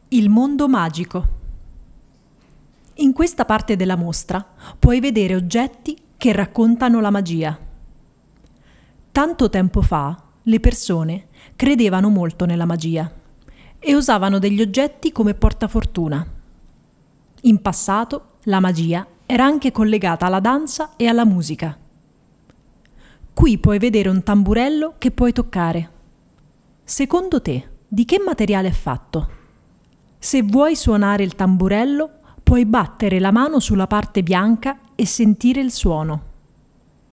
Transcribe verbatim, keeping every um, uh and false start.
Il mondo magico. In questa parte della mostra puoi vedere oggetti che raccontano la magia. Tanto tempo fa le persone credevano molto nella magia e usavano degli oggetti come portafortuna. In passato la magia era anche collegata alla danza e alla musica. Qui puoi vedere un tamburello che puoi toccare. Secondo te, di che materiale è fatto? Se vuoi suonare il tamburello, puoi battere la mano sulla parte bianca e sentire il suono.